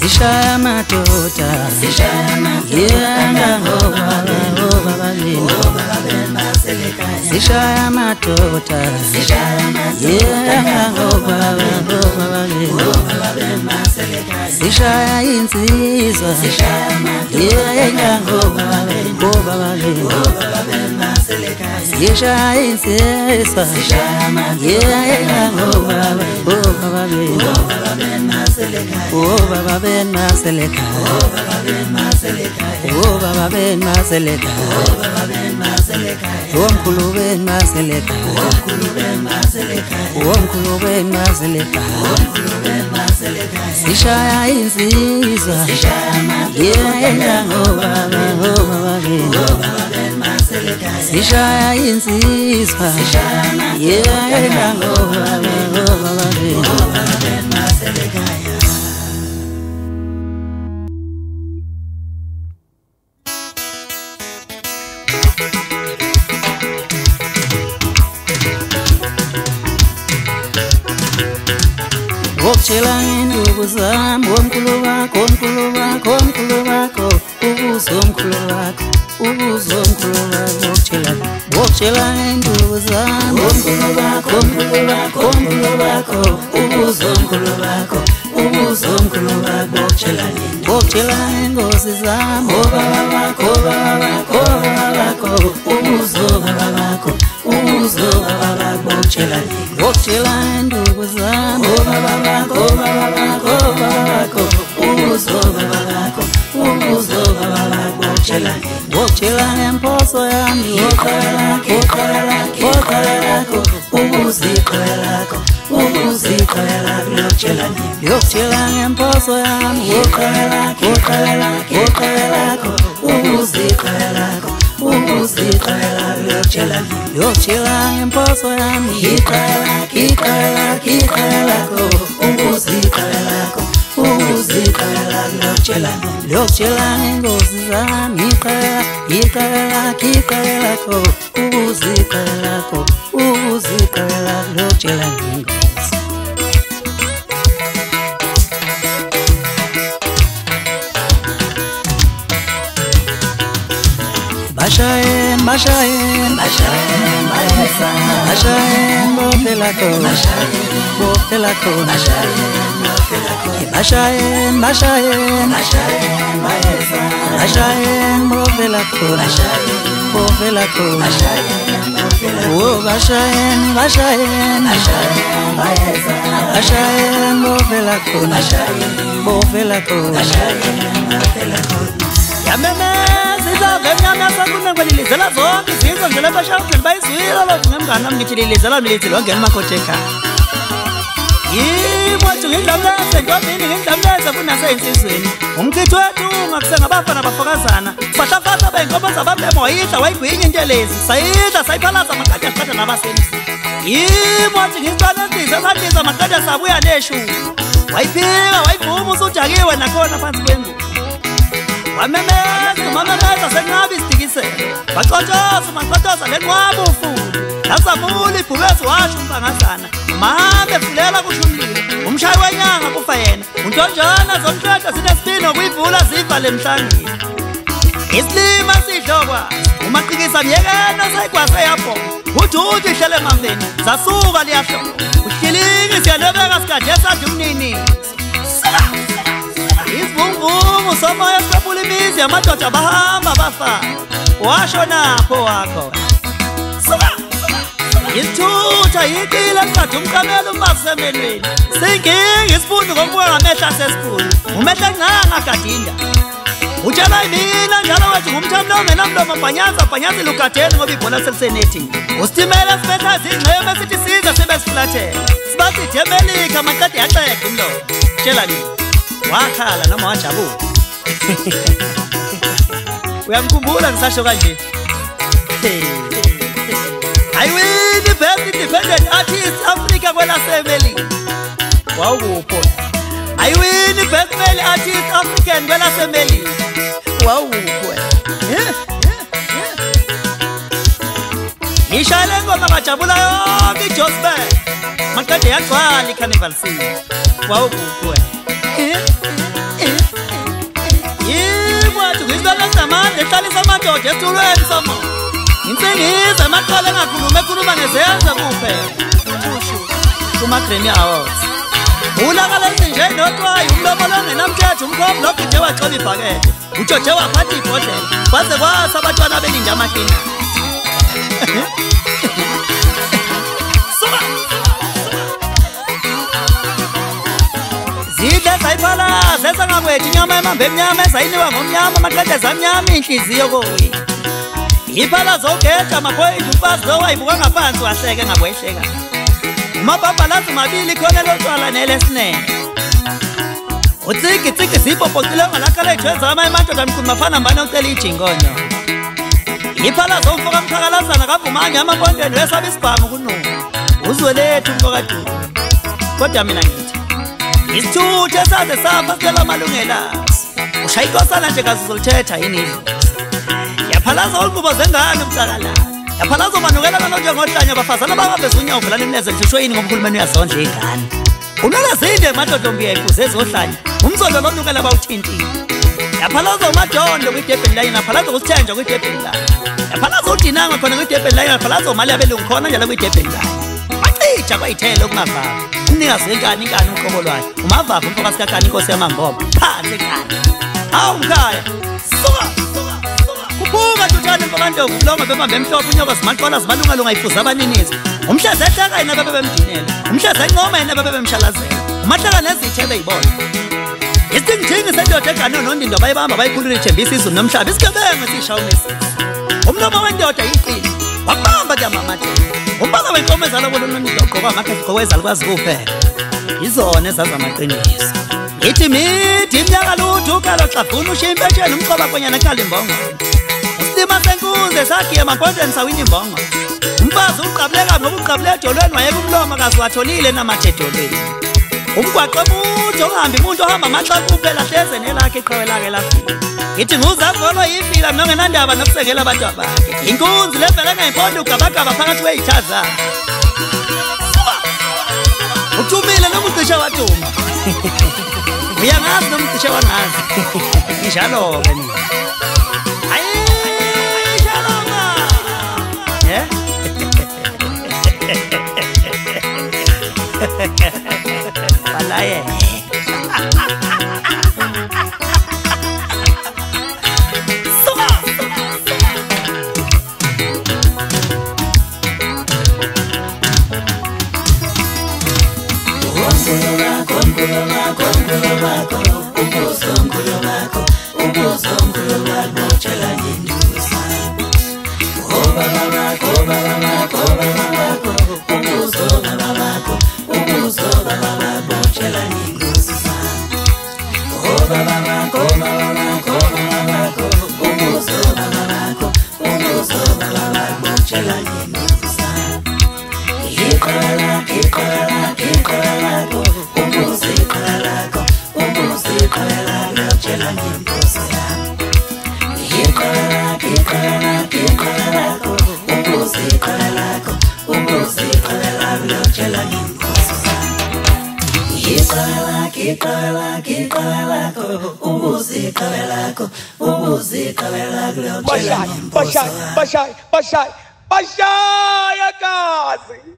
Sishaya madoda yeah oh baba Sishaya madoda yeah oh baba Sishaya insizwa yeah oh baba Sishaya insizwa yeah oh baba oh baba ben maseleka oh baba ben maseleka oh mkhulu ben maseleka oh mkhulu ben maseleka Sishaya insizwa yeah oh baba Sishaya insizwa yeah oh baba Wokchela ndugu zami omkhulu wakho ubuzo omkhulu wakho wokchela ndugu zami omkhulu wakho ubuzo omkhulu wakho wokchela ingozi zami baba wakho ubuzo baba wakho wokchela ndugu zami baba wakho ubuzo baba wakho wokchela nemposo yami yokchela nemposo yami yokchela nemposo yami yokchela nengozi zami ubuzikhalako yokchela nengozi Bashayen bofelako Bashayen bofelako oh Bashayen bofelako Ngiyamnyamasa kunengwelilizela zonke izizwe ngile bashawudlela bayizwile lokhu ngemngane nami ngithililizela mlithi lo ngene makhoteka Yimothu ngidlamleze ngobini ngidlamleze kunase insizweni umkhithi wethu ungakusengabafana bafokazana bahlafata bayinkomo zababemo wayidla wayigwinya into lezi sayidla sayiphalaza amaqadi asiqeda nabasenzi Yimothu ngizicwanezisa esandisa amaqadi asabuya neshu wayiphika wayivuma usujakiwe nakhona phansi kwengubo Wamemeza sengabi isidikisela Baxoxoza lenqwaba ufundi Lazamula ibhubesi washo umpangazana Mahambe fulela kusho umlilo Umshayi wenyanga kufa yena Untonjana zomhlotha sinesipino kuyivula ziva lemhlangini Isilima sidlokwa Umaqikisa myekena sayikwase yapho Uthi ihlele mamleni Zasuka liyahlobo Uhilingi siyanobeka sikade esathi umnini Isivunguvungu somoya siphula imizi yamadoda bahamba bafa washo napho wakho Isithutha yitile liqada umqamelo umasemelweni Singingi isifundo kombuka ngamehla sesifundo umehla encanga gadinda Utshela mina njalo wathi ngumthamlo ongenamlomo bhanyaza lugadeni ngoba ibhola selisenethi Usitimela sibetha izingxebe sithi size sibe siflathela Sibathi eMelika amaqadi yaxeka umlomo Tshela mina wakhala noma wajabula Uyamkhumbula ngisasho kanje I win the best independent artist Africa kwelaseMelika Wawupho I win the best male artist African kwelaseMelika Wawupho Ishale ngoma ngajabula yonke iJoburg Maqede yagcwala iCarnival City Wawupho uhlalisa amadoda esitulweni somo insengise amaqala engakhuluma ngezenzo kuphela kuma-Grammy Awards ulakala nje notwayo umlomo longenamthetho umkhombo lokude waxoba ibhakede uJoje waphatha ibhodlela kwaze kwasa abatwana belinda amakina zidle sayiphala esangakwethu inyama emambe emnyama ezayiniwa ngomnyama amaqedeza amnyama inhliziyo koyi iphala zogeda amaphoyinti umfazi lo wayibuka ngaphansi wahleke ngakwehleka umabhabhalazi mabili khona lotshwala nelesinene utsiki zipopocile ngalakhala ijwezama emandoda mkhulu mafana mbane ucela ijingonyo iphala zomfoka mqhakalazana kavumanye amapondweni wesaba isibhamu kununga uzwelethu mfokadulu kodwa mina ngithi isithuthu esaze safa sicela amalungelazi ushayikosana nje kazizolithetha yini yaphalaza olungubo zengane umcakala yaphalaza manukela kanonjengohlanya abafazana babambeza unyawo vulana imleze lihlushwe yini ngomkhulumeni uyazondla iy'ngane unalazinde emadodombi yayifuze ezohlanya umzondo lonukela bawuthintile yaphalaza umadondo kwidebheni line yaphalaza kusithenjwa kwidebheni line yaphalaza udinanga khona kwidebheni line yaphalaza umali yabelungu khona njalo kwidebheni line bachija kwayithele okungavala umnikazi wenkani inkani uqobo lwayo umavava umfoka sikakani inkosi yamambobo phansi enkani hawu mkhaya suka kubuka tuthane mfokandovu mlongo bebambe emhlophe unyoka zimaqola zibalungalunga yifuza abaninisi umhlaza ehlaka yena bebebemdinela umhlaza encoma yena bebebemshalazela umahlaka nezithe beyibona isithingithingi sendoda egane nondindo bayibamba bayikhulula ithembisa izulu nomhlaba isigebengu esiyishawu mesisi umlomo wendoda yiqini wakubamba kuyamamatela umbala wenkomo ezala bolonondindo ogqoka amakhefu ezalukwazi kuphela izona ezazi amaqiniso ithi mithi iminyaka lutho ukalo xavuna ushiya impetsheni umqoba kwenyana ekhala imbongo isima senkunze sakhiye emampondweni sawina imbongo umfazi uqabuleka ngoba uqabule edolweni wayeka umlomo kazi watholile namathedolweni umgwaqo omude ongahambi umuntu ohamba amaxa kuphela hleze nelakhe iqhawe lakhe lafika ithi nguzavolo yifika nongenandaba nokusengela abantu abakhe inkunzi levele engayimpondo ugabagaba phakathi kwey'tha zakhe uthumile noma ucishe waduma uyangazi noma ucishe wangazi njalo-ke mina Walaye Bashaya, Gazi.